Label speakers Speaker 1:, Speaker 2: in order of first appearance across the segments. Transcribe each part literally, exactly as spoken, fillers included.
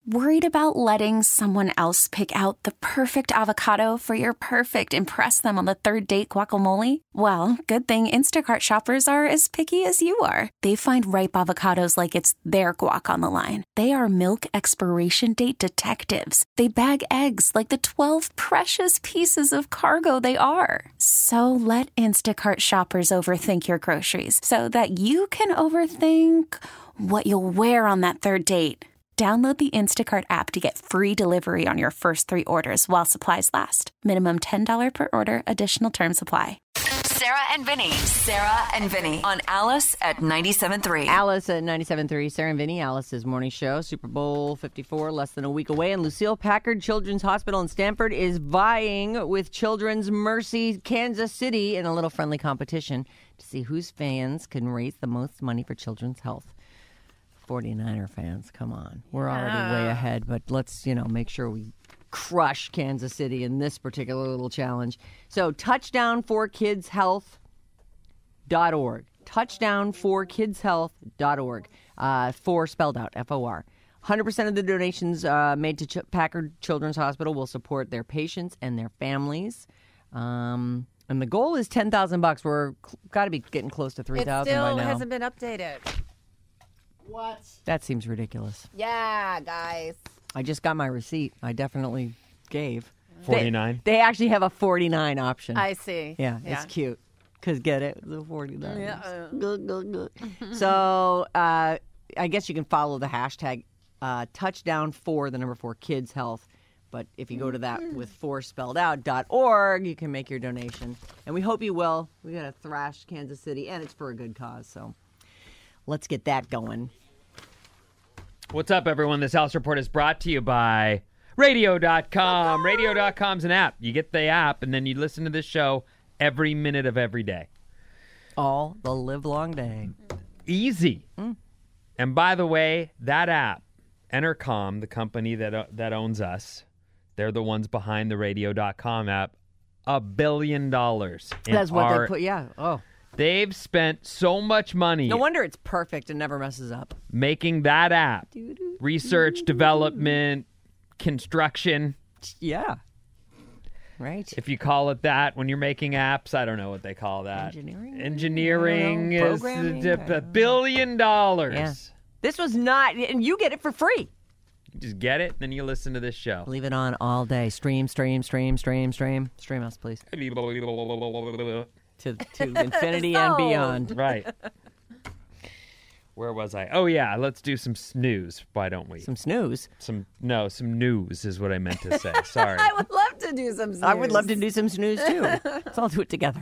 Speaker 1: Worried about letting someone else pick out the perfect avocado for your perfect impress them on the third date guacamole? Well, good thing Instacart shoppers are as picky as you are. They find ripe avocados like it's their guac on the line. They are milk expiration date detectives. They bag eggs like the twelve precious pieces of cargo they are. So let Instacart shoppers overthink your groceries so that you can overthink what you'll wear on that third date. Download the Instacart app to get free delivery on your first three orders while supplies last. Minimum ten dollars per order. Additional terms apply.
Speaker 2: Sarah and Vinny. Sarah and Vinny on Alice at ninety-seven point three.
Speaker 3: Alice at ninety-seven point three. Sarah and Vinny, Alice's morning show. Super Bowl fifty-four, less than a week away. And Lucille Packard Children's Hospital in Stamford is vying with Children's Mercy Kansas City in a little friendly competition to see whose fans can raise the most money for children's health. forty-niner fans, come on. We're already
Speaker 4: Yeah.
Speaker 3: way ahead, but let's, you know, make sure we crush Kansas City in this particular little challenge. So touchdown for kids health dot org. touchdown for kids health dot org. Uh, four spelled out, F O R. one hundred percent of the donations uh, made to Ch- Packard Children's Hospital will support their patients and their families. Um, and the goal is ten thousand bucks. We're cl- got to be getting close to three
Speaker 4: It
Speaker 3: thousand by
Speaker 4: still
Speaker 3: now.
Speaker 4: hasn't been updated.
Speaker 5: What?
Speaker 3: That seems ridiculous.
Speaker 4: Yeah, guys.
Speaker 3: I just got my receipt. I definitely gave.
Speaker 6: forty-nine.
Speaker 3: They, they actually have a forty-nine option.
Speaker 4: I see.
Speaker 3: yeah, it's cute. Because get it? The forty-nine.
Speaker 4: Yeah.
Speaker 3: Good, good, good. So uh, I guess you can follow the hashtag uh, touchdown for the number four kids health. But if you go to that with four spelled out dot org, you can make your donation. And we hope you will. We got to thrash Kansas City, and it's for a good cause. So let's get that going.
Speaker 6: What's up, everyone? This House Report is brought to you by radio dot com. radio dot com's an app. You get the app, and then you listen to this show every minute of every day.
Speaker 3: All the live long day.
Speaker 6: Easy.
Speaker 3: Mm.
Speaker 6: And by the way, that app, Entercom, the company that uh, that owns us, they're the ones behind the radio dot com app. A billion dollars. in
Speaker 3: That's what
Speaker 6: our-
Speaker 3: they put. Yeah. Oh.
Speaker 6: They've spent so much money
Speaker 3: No wonder it's perfect and never messes up.
Speaker 6: making that app. Research, development, construction.
Speaker 3: Yeah. Right.
Speaker 6: If you call it that when you're making apps, I don't know what they call that.
Speaker 3: Engineering?
Speaker 6: Engineering
Speaker 3: I don't know.
Speaker 6: is
Speaker 3: Programming?
Speaker 6: a, a billion dollars.
Speaker 3: Yeah. This was not, and you get it for free.
Speaker 6: You just get it, then you listen to this show.
Speaker 3: Leave it on all day. Stream, stream, stream, stream, stream. Stream us, please. To, to infinity and beyond.
Speaker 6: Right. Where was I? Oh, yeah. Let's do some snooze. Why don't we?
Speaker 3: Some snooze.
Speaker 6: Some no, some news is what I meant to say. Sorry.
Speaker 4: I would love to do some snooze.
Speaker 3: I would love to do some snooze, too. Let's all do it together.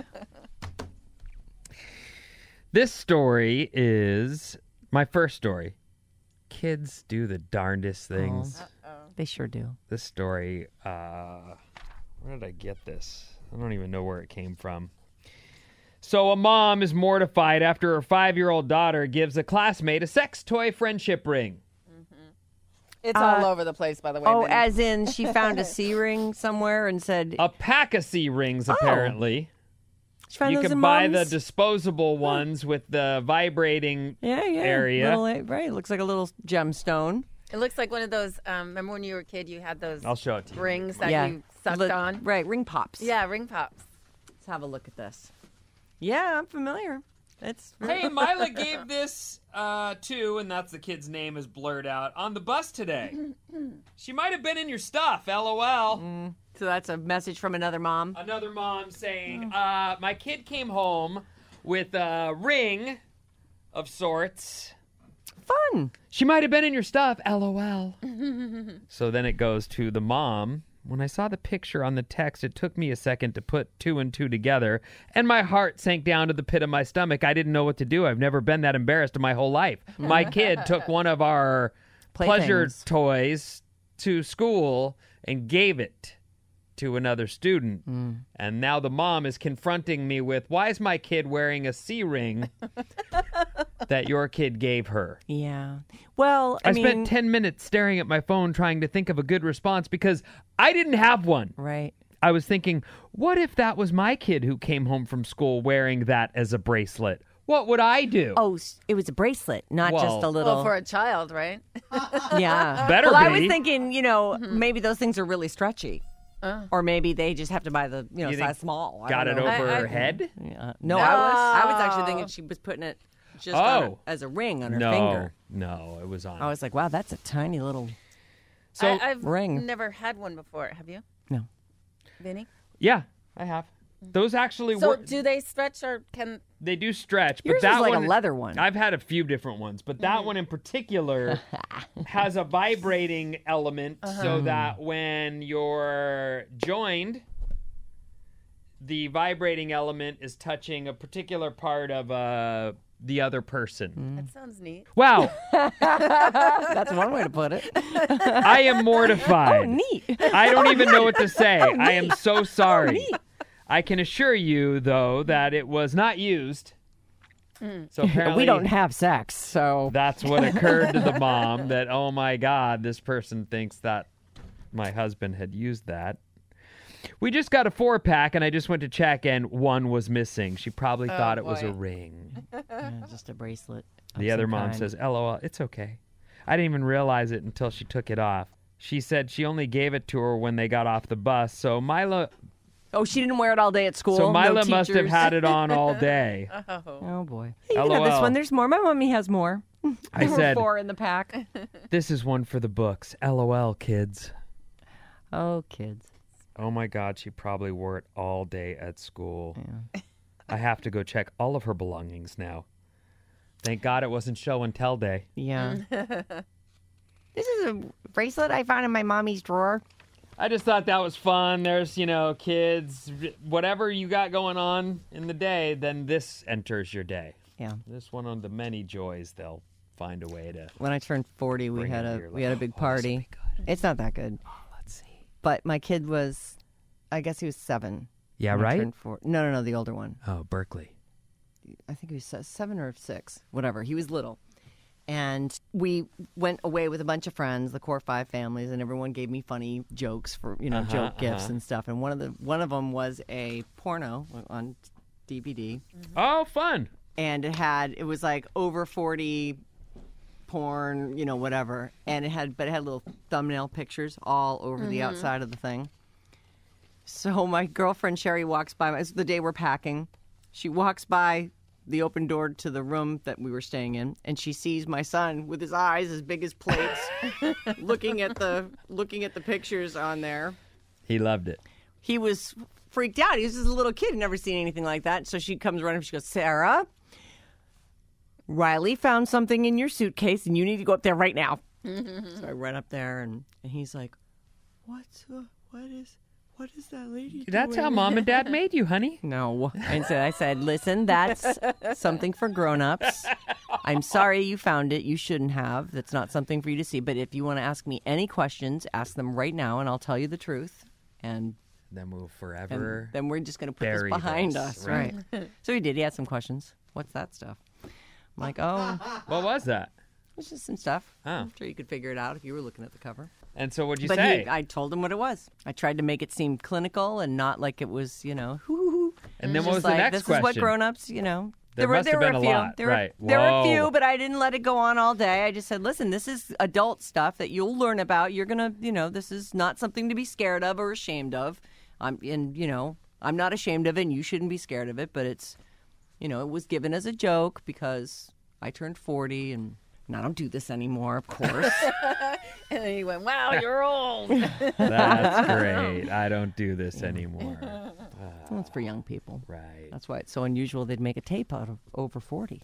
Speaker 6: This story is my first story. Kids do the darndest things.
Speaker 3: They sure do.
Speaker 6: This story, uh, where did I get this? I don't even know where it came from. So a mom is mortified after her five-year-old daughter gives a classmate a sex toy friendship ring.
Speaker 4: It's
Speaker 3: Uh,
Speaker 4: all over the place, by the way.
Speaker 3: Oh,
Speaker 4: Vinny.
Speaker 3: as in she found a C ring somewhere and said,
Speaker 6: A pack of C rings, apparently.
Speaker 3: she found
Speaker 6: You
Speaker 3: those
Speaker 6: can
Speaker 3: in
Speaker 6: buy the
Speaker 3: Mom's?
Speaker 6: disposable ones with the vibrating
Speaker 3: yeah, yeah.
Speaker 6: area.
Speaker 3: Little, right. It looks like a little gemstone.
Speaker 4: It looks like one of those. Um, remember when you were a kid, you had those
Speaker 6: I'll show it to you.
Speaker 4: rings that
Speaker 3: yeah.
Speaker 4: you sucked
Speaker 3: Li-
Speaker 4: on.
Speaker 3: Right. Ring pops.
Speaker 4: Yeah, ring pops.
Speaker 3: Let's have a look at this. Yeah, I'm familiar. It's
Speaker 6: Hey, Mila gave this uh, too, and that's the kid's name is blurred out, on the bus today. She might have been in your stuff, LOL.
Speaker 3: so that's a message from another mom.
Speaker 6: Another mom saying, uh, my kid came home with a ring of sorts.
Speaker 3: Fun.
Speaker 6: She might have been in your stuff, LOL. So then it goes to the mom. When I saw the picture on the text, it took me a second to put two and two together, and my heart sank down to the pit of my stomach. I didn't know what to do. I've never been that embarrassed in my whole life. My kid took one of our pleasure
Speaker 3: Playthings.
Speaker 6: toys to school and gave it to another student. And now the mom is confronting me with, why is my kid wearing a C ring that your kid gave her?
Speaker 3: Yeah. Well, I,
Speaker 6: I,
Speaker 3: mean,
Speaker 6: spent ten minutes staring at my phone trying to think of a good response because I didn't have one.
Speaker 3: right.
Speaker 6: I was thinking, what if that was my kid who came home from school wearing that as a bracelet? What would I do?
Speaker 3: Oh, s- it was a bracelet, not
Speaker 6: Well-
Speaker 3: just a little.
Speaker 4: Well, for a child, right?
Speaker 3: yeah.
Speaker 6: Better
Speaker 3: well, I was
Speaker 6: be.
Speaker 3: thinking, you know, maybe those things are really stretchy. Or maybe they just have to buy the, you know,
Speaker 6: You think
Speaker 3: size small. I
Speaker 6: Got
Speaker 3: don't
Speaker 6: it
Speaker 3: know.
Speaker 6: over
Speaker 4: I-
Speaker 6: her
Speaker 4: I-
Speaker 6: head?
Speaker 3: Yeah. No, I was I was actually thinking she was putting it just on her,
Speaker 6: Oh.
Speaker 3: as a ring on her
Speaker 6: No,
Speaker 3: finger.
Speaker 6: no, it was on.
Speaker 3: I was like, wow, that's a tiny little.
Speaker 6: so
Speaker 4: I, I've
Speaker 3: ring.
Speaker 4: never had one before. Have you,
Speaker 3: No.
Speaker 4: Vinny?
Speaker 6: yeah, I have. Those actually
Speaker 4: So
Speaker 6: work.
Speaker 4: do they stretch or can?
Speaker 6: They do stretch,
Speaker 3: Yours
Speaker 6: but that
Speaker 3: is like
Speaker 6: one,
Speaker 3: a leather one.
Speaker 6: I've had a few different ones, but that one in particular has a vibrating element, so that when you're joined, the vibrating element is touching a particular part of uh, the other person.
Speaker 4: That sounds neat.
Speaker 6: Wow,
Speaker 3: That's one way to put it.
Speaker 6: I am mortified.
Speaker 3: Oh, neat.
Speaker 6: I don't even know what to say. I am so sorry. I can assure you, though, that it was not used. So apparently,
Speaker 3: We don't have sex, so.
Speaker 6: that's what occurred to the mom. That oh my God, this person thinks that my husband had used that. We just got a four pack, and I just went to check, and one was missing. She probably thought it was a
Speaker 4: boy.
Speaker 6: ring.
Speaker 3: Yeah, just a bracelet. of
Speaker 6: The other
Speaker 3: some
Speaker 6: mom
Speaker 3: kind.
Speaker 6: says, "L O L, it's okay." I didn't even realize it until she took it off. She said she only gave it to her when they got off the bus. So Mila,
Speaker 3: Oh, she didn't wear it all day at school.
Speaker 6: so
Speaker 3: No
Speaker 6: Mila must have
Speaker 3: teachers?
Speaker 6: had it on all day.
Speaker 4: Oh,
Speaker 3: Oh boy. Hey, you can have this
Speaker 6: LOL.
Speaker 3: one. There's more. My mommy has more.
Speaker 6: I
Speaker 3: There were
Speaker 6: said,
Speaker 3: four in the pack.
Speaker 6: "This is one for the books." L O L, kids.
Speaker 3: Oh, kids.
Speaker 6: Oh my God, she probably wore it all day at school. I have to go check all of her belongings now. Thank God it wasn't show and tell day.
Speaker 3: Yeah. This is a bracelet I found in my mommy's drawer.
Speaker 6: I just thought that was fun. There's, you know, kids, whatever you got going on in the day, then this enters your day.
Speaker 3: Yeah.
Speaker 6: This one of the many joys they'll find a way to.
Speaker 3: When I turned forty, we
Speaker 6: Bring
Speaker 3: had
Speaker 6: it
Speaker 3: a
Speaker 6: to your
Speaker 3: we had a
Speaker 6: life.
Speaker 3: big
Speaker 6: Oh, this will
Speaker 3: party.
Speaker 6: be good.
Speaker 3: It's not that good,
Speaker 6: Let's see.
Speaker 3: but my kid was, I guess he was seven.
Speaker 6: Yeah,
Speaker 3: when I
Speaker 6: right?
Speaker 3: turned four. No, no, no, the older one.
Speaker 6: Oh, Berkeley.
Speaker 3: I think he was se- seven or six, whatever. He was little. And we went away with a bunch of friends, the core five families, and everyone gave me funny jokes for, you know,
Speaker 6: Uh-huh,
Speaker 3: joke gifts
Speaker 6: uh-huh.
Speaker 3: and stuff. And one of the one of them was a porno on D V D,
Speaker 6: Oh, fun.
Speaker 3: and it had it was like over forty porn, you know, whatever, and it had but it had little thumbnail pictures all over the outside of the thing. So my girlfriend Sherry walks by. It's the day we're packing. She walks by the open door to the room that we were staying in, and she sees my son with his eyes as big as plates, looking at the looking at the pictures on there.
Speaker 6: He loved it.
Speaker 3: He was freaked out. He was just a little kid, never seen anything like that. So she comes running. She goes, "Sarah, Riley found something in your suitcase, and you need to go up there right now." So I run up there, and, and he's like, "What's uh, what is what is that lady
Speaker 6: That's
Speaker 3: doing?"
Speaker 6: how mom and dad made you, honey.
Speaker 3: No. And so I said, "Listen, that's something for grown-ups. I'm sorry you found it. You shouldn't have. That's not something for you to see. But if you want to ask me any questions, ask them right now, and I'll tell you the truth. And,
Speaker 6: Then we'll
Speaker 3: and
Speaker 6: forever.
Speaker 3: then we're just going to put
Speaker 6: bury
Speaker 3: this behind
Speaker 6: this,
Speaker 3: us."
Speaker 6: right.
Speaker 3: Right. So he did. He had some questions. What's that stuff? I'm like, oh,
Speaker 6: What was that?
Speaker 3: it's just some stuff.
Speaker 6: Oh.
Speaker 3: I'm sure you could figure it out if you were looking at the cover.
Speaker 6: And so what'd you
Speaker 3: but
Speaker 6: say?
Speaker 3: He, I told him what it was. I tried to make it seem clinical and not like it was, you know, hoo-hoo-hoo.
Speaker 6: and then
Speaker 3: Just
Speaker 6: what was
Speaker 3: like,
Speaker 6: the next
Speaker 3: this
Speaker 6: question?
Speaker 3: is what grown-ups, you know.
Speaker 6: There
Speaker 3: were,
Speaker 6: must
Speaker 3: there
Speaker 6: have
Speaker 3: were
Speaker 6: been
Speaker 3: a
Speaker 6: a
Speaker 3: few.
Speaker 6: lot,
Speaker 3: There were,
Speaker 6: right.
Speaker 3: there were a
Speaker 6: Whoa.
Speaker 3: few, but I didn't let it go on all day. I just said, listen, this is adult stuff that you'll learn about. You're going to, you know, this is not something to be scared of or ashamed of. I'm, and, you know, I'm not ashamed of it, and you shouldn't be scared of it, but it's, you know, it was given as a joke because I turned forty, and, and I don't do this anymore, of course.
Speaker 4: And then he went, "Wow, you're old."
Speaker 6: That's great. I don't do this anymore.
Speaker 3: Well, it's for young people.
Speaker 6: Right.
Speaker 3: That's why it's so unusual they'd make a tape out of over forty.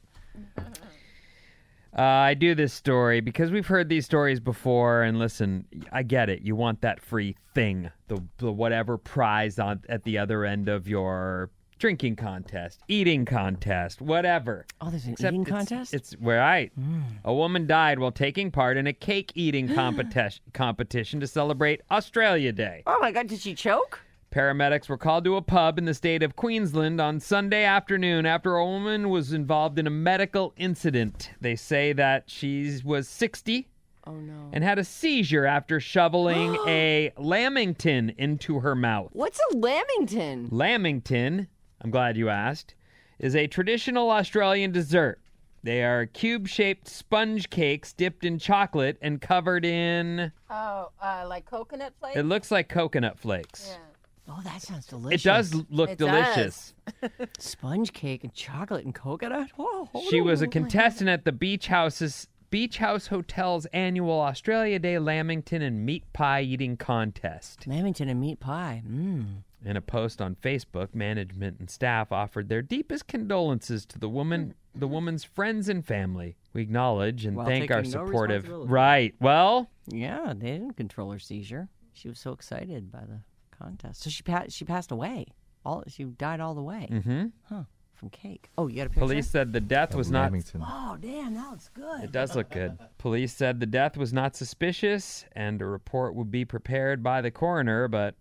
Speaker 6: Uh, I do this story because we've heard these stories before, and listen, I get it. You want that free thing, the, the whatever prize on at the other end of your drinking contest, eating contest, whatever.
Speaker 3: Oh, there's an
Speaker 6: Except
Speaker 3: eating
Speaker 6: it's-
Speaker 3: contest?
Speaker 6: It's right. A woman died while taking part in a cake eating competition competition to celebrate Australia Day.
Speaker 3: Oh, my God, did she choke?
Speaker 6: Paramedics were called to a pub in the state of Queensland on Sunday afternoon after a woman was involved in a medical incident. They say that she was sixty
Speaker 3: Oh, no.
Speaker 6: and had a seizure after shoveling a lamington into her mouth.
Speaker 3: What's a lamington?
Speaker 6: Lamington, I'm glad you asked, is a traditional Australian dessert. They are cube-shaped sponge cakes dipped in chocolate and covered in...
Speaker 4: Oh, uh, like coconut flakes?
Speaker 6: It looks like coconut flakes.
Speaker 4: Yeah.
Speaker 3: Oh, that sounds delicious.
Speaker 6: It does look
Speaker 4: It
Speaker 6: delicious.
Speaker 3: Sponge cake and chocolate and coconut. Whoa, hold
Speaker 6: She
Speaker 3: on.
Speaker 6: was a contestant at the Beach House's Beach House Hotel's annual Australia Day Lamington and Meat Pie Eating Contest.
Speaker 3: Lamington and meat pie. Mmm.
Speaker 6: In a post on Facebook, management and staff offered their deepest condolences to the woman, the woman's friends and family. We acknowledge and
Speaker 3: While
Speaker 6: thank our
Speaker 3: taking no
Speaker 6: supportive.
Speaker 3: responsibility.
Speaker 6: Right. Well,
Speaker 3: Yeah, they didn't control her seizure. She was so excited by the contest. So she pa- she passed away. All she died all the way.
Speaker 6: mm-hmm.
Speaker 3: Huh. From cake. Oh, you got a picture?
Speaker 6: Police said the death was not.
Speaker 5: Lamington.
Speaker 3: Oh, damn, that looks good.
Speaker 6: It does look good. Police said the death was not suspicious and a report would be prepared by the coroner, but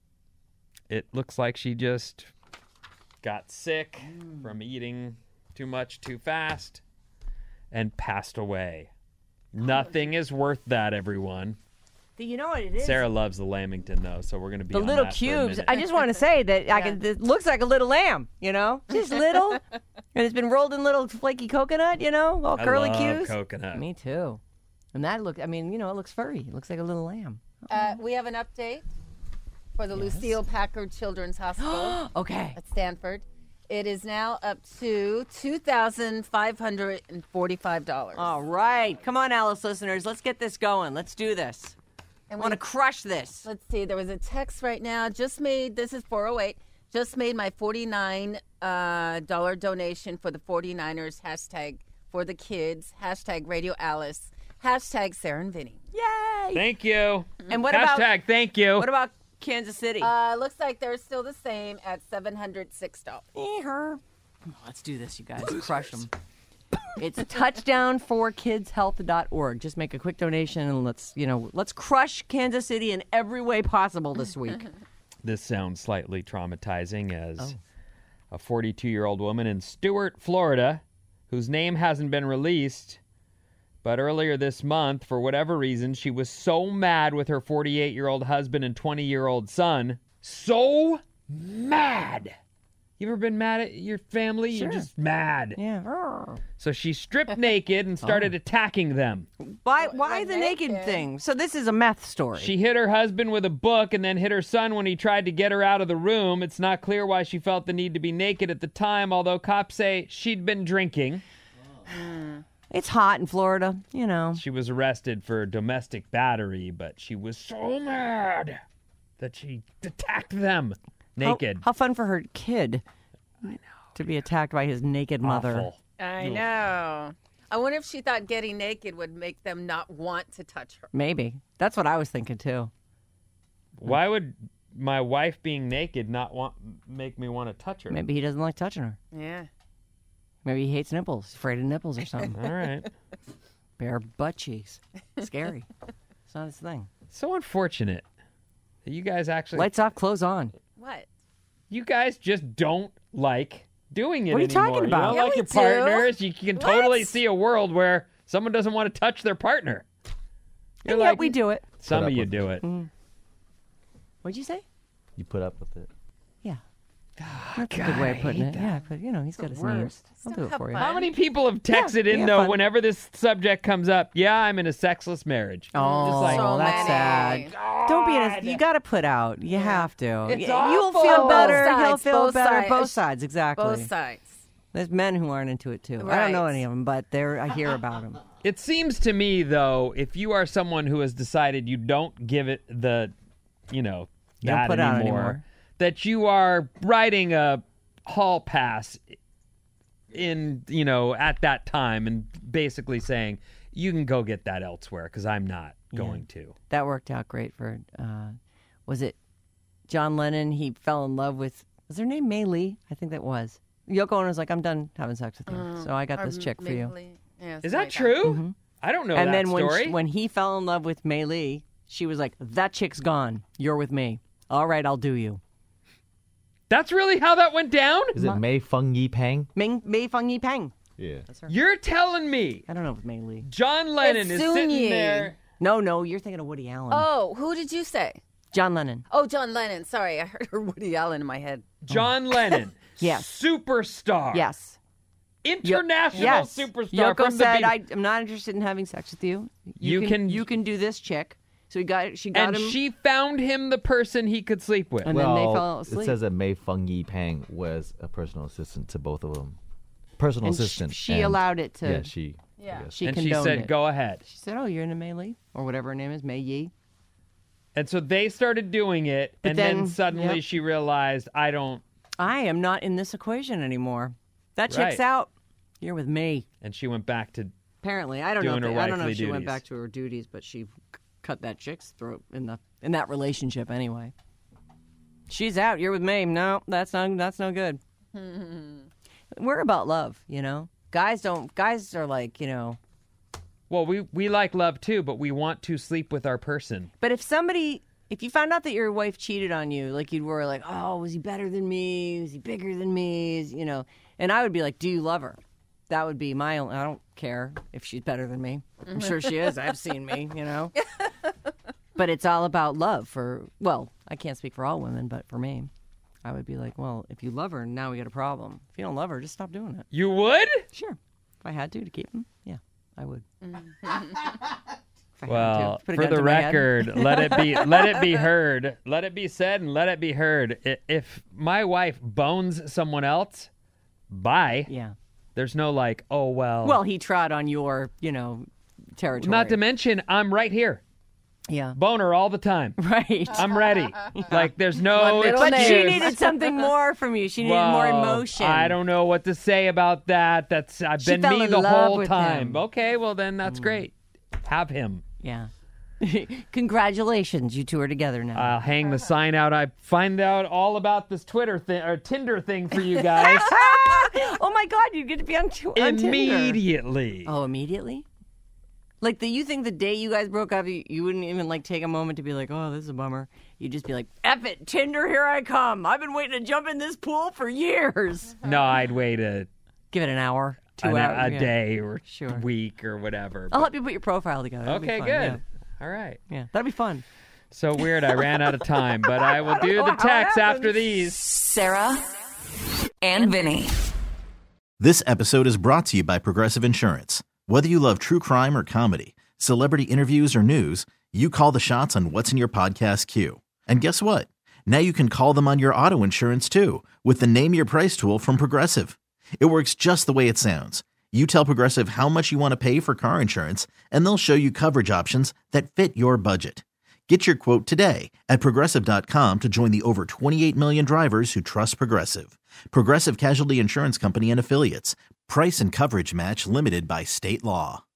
Speaker 6: it looks like she just got sick
Speaker 3: Mm.
Speaker 6: from eating too much too fast and passed away. Nothing is worth that, everyone.
Speaker 3: You know what it is?
Speaker 6: Sarah loves the Lamington, though, so we're going to be
Speaker 3: The
Speaker 6: on
Speaker 3: little
Speaker 6: that for a
Speaker 3: cubes.
Speaker 6: minute.
Speaker 3: I just want to say that I can. It looks like a little lamb, you know, just little, and it's been rolled in little flaky coconut, you know, all
Speaker 6: I
Speaker 3: curly
Speaker 6: love
Speaker 3: cues.
Speaker 6: coconut.
Speaker 3: Me too. And that look. I mean, you know, it looks furry. It looks like a little lamb.
Speaker 4: Uh, we have an update for the Lucille Packard Children's Hospital
Speaker 3: Okay.
Speaker 4: at Stanford. It is now up to two thousand five hundred forty-five dollars.
Speaker 3: All right, come on, Alice listeners, let's get this going. Let's do this. I
Speaker 4: And
Speaker 3: want to
Speaker 4: we-
Speaker 3: crush this.
Speaker 4: Let's see. There was a text right now. Just made. This is four oh eight. Just made my forty-nine uh, dollar donation for the forty-niners. Hashtag for the kids. Hashtag Radio Alice. Hashtag Sarah and Vinny.
Speaker 3: Yay!
Speaker 6: Thank you.
Speaker 3: And what
Speaker 6: Hashtag
Speaker 3: about
Speaker 6: thank you.
Speaker 3: what about Kansas City?
Speaker 4: Uh, looks like they're still the same at seven hundred six dollars.
Speaker 3: Eh-her. Let's do this, you guys. Crush them. It's touchdown for kids health dot org. Just make a quick donation and let's, you know, let's crush Kansas City in every way possible this week.
Speaker 6: This sounds slightly traumatizing as
Speaker 3: Oh.
Speaker 6: a forty-two-year-old woman in Stewart, Florida, whose name hasn't been released, but earlier this month, for whatever reason, she was so mad with her forty-eight-year-old husband and twenty-year-old son. So mad. You ever been mad at your family? You're
Speaker 3: Sure.
Speaker 6: just mad.
Speaker 3: Yeah.
Speaker 6: So she stripped naked and started attacking them.
Speaker 3: Why why
Speaker 4: like
Speaker 3: the naked
Speaker 4: naked?
Speaker 3: thing? So this is a meth story.
Speaker 6: She hit her husband with a book and then hit her son when he tried to get her out of the room. It's not clear why she felt the need to be naked at the time, although cops say she'd been drinking.
Speaker 3: It's hot in Florida, you know.
Speaker 6: She was arrested for domestic battery, but she was so mad that she attacked them
Speaker 3: How-
Speaker 6: naked.
Speaker 3: How, fun for her kid. I know. To be attacked by his naked mother.
Speaker 6: Awful.
Speaker 4: I know. I wonder if she thought getting naked would make them not want to touch her.
Speaker 3: Maybe. That's what I was thinking too.
Speaker 6: Why would my wife being naked not want make me want to touch her?
Speaker 3: Maybe he doesn't like touching her.
Speaker 4: Yeah.
Speaker 3: Maybe he hates nipples. He's afraid of nipples or something.
Speaker 6: All right.
Speaker 3: Bare butt cheeks. Scary. It's not his thing.
Speaker 6: So unfortunate that you guys actually
Speaker 3: Lights off, clothes on.
Speaker 4: What?
Speaker 6: you guys just don't like doing it
Speaker 3: What are you
Speaker 6: anymore.
Speaker 3: talking about?
Speaker 6: You don't
Speaker 4: Yeah,
Speaker 6: like
Speaker 4: we
Speaker 6: your
Speaker 4: do.
Speaker 6: partners. You can totally
Speaker 4: What?
Speaker 6: see a world where someone doesn't want to touch their partner. You're
Speaker 3: And
Speaker 6: like,
Speaker 3: yet we do it.
Speaker 6: some
Speaker 5: Put
Speaker 6: of
Speaker 5: up
Speaker 6: you
Speaker 5: with
Speaker 6: do it.
Speaker 3: What'd you say?
Speaker 5: You put up with it.
Speaker 3: Yeah. That's a good way of putting it. Yeah, but you know, he's got his needs. I'll do it for you.
Speaker 6: How many people have texted in
Speaker 3: yeah,
Speaker 6: though
Speaker 3: fun.
Speaker 6: whenever this subject comes up? Yeah, I'm in a sexless marriage.
Speaker 3: Oh,
Speaker 6: Just like,
Speaker 4: So
Speaker 3: that's
Speaker 4: many.
Speaker 3: sad. Don't be in a, you got to put out. You have to.
Speaker 6: It's
Speaker 3: Y- You'll
Speaker 6: awful.
Speaker 3: feel
Speaker 6: Both
Speaker 3: better.
Speaker 4: sides,
Speaker 3: He'll feel
Speaker 4: both
Speaker 3: better.
Speaker 4: sides.
Speaker 3: Both sides, exactly.
Speaker 4: Both sides.
Speaker 3: There's men who aren't into it too. I don't know
Speaker 4: Right.
Speaker 3: any of them, but there I hear about them.
Speaker 6: It seems to me, though, if you are someone who has decided you don't give it the, you know,
Speaker 3: You don't
Speaker 6: that
Speaker 3: put out
Speaker 6: anymore,
Speaker 3: anymore.
Speaker 6: that you are writing a hall pass in, you know, at that time and basically saying, you can go get that elsewhere because I'm not going to.
Speaker 3: That worked out great for. Uh, was it John Lennon? He fell in love with. Was her name May Lee? I think that was. Yoko Ono was like, "I'm done having sex with you, so I got
Speaker 4: Or
Speaker 3: this chick for you."
Speaker 4: legally- yeah,
Speaker 6: Is
Speaker 4: something
Speaker 6: that
Speaker 4: like
Speaker 6: true? I don't know
Speaker 3: And
Speaker 6: that
Speaker 3: then when
Speaker 6: story.
Speaker 3: she, when he fell in love with May Lee, she was like, "That chick's gone. You're with me. All right, I'll do you."
Speaker 6: That's really how that went down?
Speaker 5: Is it Mei Feng Yi Pang?
Speaker 3: Ming Mei Feng Yi Peng.
Speaker 5: Yeah.
Speaker 6: You're telling me
Speaker 3: I don't know if May Lee.
Speaker 6: John Lennon is
Speaker 4: Soon
Speaker 6: sitting
Speaker 4: Yi.
Speaker 6: there.
Speaker 3: No, no, you're thinking of Woody Allen.
Speaker 4: Oh, who did you say?
Speaker 3: John Lennon.
Speaker 4: Oh, John Lennon. Sorry, I heard Woody Allen in my head.
Speaker 6: John Lennon
Speaker 3: Yes.
Speaker 6: superstar.
Speaker 3: Yes.
Speaker 6: International
Speaker 3: yes.
Speaker 6: superstar.
Speaker 3: Yoko
Speaker 6: from the
Speaker 3: said,
Speaker 6: be-
Speaker 3: I, "I'm not interested in having sex with you.
Speaker 6: You can-
Speaker 3: you can do this, chick." So he got she got
Speaker 6: and
Speaker 3: him,
Speaker 6: she found him the person he could sleep with.
Speaker 3: and then they
Speaker 5: Well,
Speaker 3: fell asleep.
Speaker 5: it says that Mei Feng Yi Pang was a personal assistant to both of them. Personal
Speaker 3: And sh-
Speaker 5: assistant.
Speaker 3: she
Speaker 5: and-
Speaker 3: allowed it to-
Speaker 5: Yeah, she. I
Speaker 4: Yeah.
Speaker 5: guess.
Speaker 3: she
Speaker 6: and she
Speaker 3: condoned
Speaker 6: said,
Speaker 3: it.
Speaker 6: "Go ahead."
Speaker 3: She said, "Oh, you're in a Mei Li or whatever her name is, Mei Yi."
Speaker 6: And so they started doing it,
Speaker 3: But
Speaker 6: and then,
Speaker 3: then-
Speaker 6: suddenly
Speaker 3: yep.
Speaker 6: she realized, I don't.
Speaker 3: I am not in this equation anymore. That
Speaker 6: Right.
Speaker 3: chick's out. You're with me.
Speaker 6: And she went back to.
Speaker 3: Apparently, I don't
Speaker 6: Doing
Speaker 3: know. If
Speaker 6: her
Speaker 3: they- I don't know
Speaker 6: wifely
Speaker 3: if she went
Speaker 6: duties.
Speaker 3: back to her duties, but she c- cut that chick's throat in the in that relationship anyway. She's out. You're with me. No, that's not. That's no good. We're about love, you know. Guys don't. Guys are like, you know.
Speaker 6: Well, we we like love too, but we want to sleep with our person.
Speaker 3: But if somebody, if you found out that your wife cheated on you, like you'd worry, like, oh, was he better than me? Was he bigger than me? Is- You know. And I would be like, do you love her? That would be my only. I don't care if she's better than me. I'm sure she is. I've seen me, you know. But it's all about love. For well, I can't speak for all women, but for me, I would be like, well, if you love her, now we got a problem. If you don't love her, just stop doing it.
Speaker 6: You would?
Speaker 3: Sure. If I had to to keep him, yeah, I would. If I had
Speaker 6: Well,
Speaker 3: to. Put a
Speaker 6: for
Speaker 3: gun
Speaker 6: the
Speaker 3: to my head.
Speaker 6: record, let it be let it be heard. Let it be said and let it be heard. I- If my wife bones someone else, bye.
Speaker 3: Yeah.
Speaker 6: There's no like, oh well.
Speaker 3: Well, he trod on your, you know, territory.
Speaker 6: not to mention, I'm right here.
Speaker 3: Yeah.
Speaker 6: Boner all the time.
Speaker 3: Right.
Speaker 6: I'm ready. Like there's no
Speaker 4: middle
Speaker 3: But she
Speaker 4: News.
Speaker 3: needed something more from you. She needed more
Speaker 6: Well,
Speaker 3: emotion.
Speaker 6: I don't know what to say about that. That's I've
Speaker 3: She
Speaker 6: been
Speaker 3: fell
Speaker 6: me
Speaker 3: in
Speaker 6: the
Speaker 3: love
Speaker 6: whole
Speaker 3: with
Speaker 6: time.
Speaker 3: him.
Speaker 6: Okay, well then that's great. Have him.
Speaker 3: Yeah. Congratulations, you two are together now.
Speaker 6: I'll hang the sign out. I find out all about this Twitter thing or Tinder thing for you guys
Speaker 3: Oh my God, you get to be on, t- on Tinder.
Speaker 6: immediately.
Speaker 3: Oh, immediately? Like, the, you think the day you guys broke up, you, you wouldn't even, like, take a moment to be like, oh, this is a bummer. You'd just be like, F it, Tinder, here I come. I've been waiting to jump in this pool for years.
Speaker 6: No, I'd wait a
Speaker 3: Give it an hour, two
Speaker 6: an-
Speaker 3: hours.
Speaker 6: a
Speaker 3: yeah.
Speaker 6: day or
Speaker 3: Sure.
Speaker 6: week or whatever.
Speaker 3: I'll
Speaker 6: but-
Speaker 3: help you put your profile together. That'd be
Speaker 6: okay,
Speaker 3: fun,
Speaker 6: good.
Speaker 3: Yeah.
Speaker 6: All right.
Speaker 3: yeah, that'd be fun.
Speaker 6: So weird. I ran out of time, but I will do
Speaker 3: know
Speaker 6: the
Speaker 3: how it
Speaker 6: text after
Speaker 3: happens.
Speaker 6: these.
Speaker 2: Sarah and Vinny.
Speaker 7: This episode is brought to you by Progressive Insurance. Whether you love true crime or comedy, celebrity interviews or news, you call the shots on what's in your podcast queue. And guess what? Now you can call them on your auto insurance too with the Name Your Price tool from Progressive. It works just the way it sounds. You tell Progressive how much you want to pay for car insurance, and they'll show you coverage options that fit your budget. Get your quote today at Progressive dot com to join the over twenty-eight million drivers who trust Progressive. Progressive Casualty Insurance Company and Affiliates. Price and coverage match limited by state law.